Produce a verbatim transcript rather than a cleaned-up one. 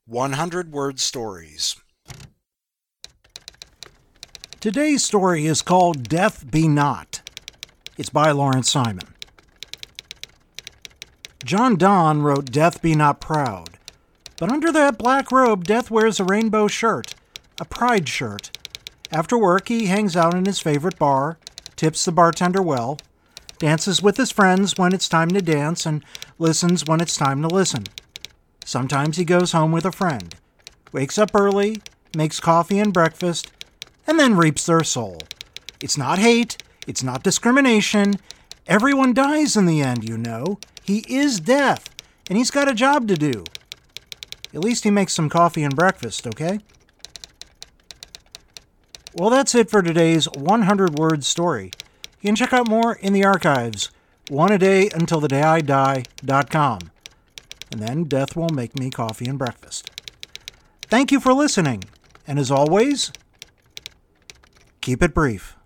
one hundred word stories. Today's story is called Death Be Not. It's by Lawrence Simon. John Donne wrote Death Be Not Proud, but under that black robe, Death wears a rainbow shirt, a pride shirt. After work, he hangs out in his favorite bar, tips the bartender well, dances with his friends when it's time to dance, and listens when it's time to listen. Sometimes he goes home with a friend, wakes up early, makes coffee and breakfast, and then reaps their soul. It's not hate, it's not discrimination. Everyone dies in the end, you know. He is death, and he's got a job to do. At least he makes some coffee and breakfast, okay? Well, that's it for today's one hundred word story. You can check out more in the archives, one a day until the day I die dot com. And then death will make me coffee and breakfast. Thank you for listening, and as always, keep it brief.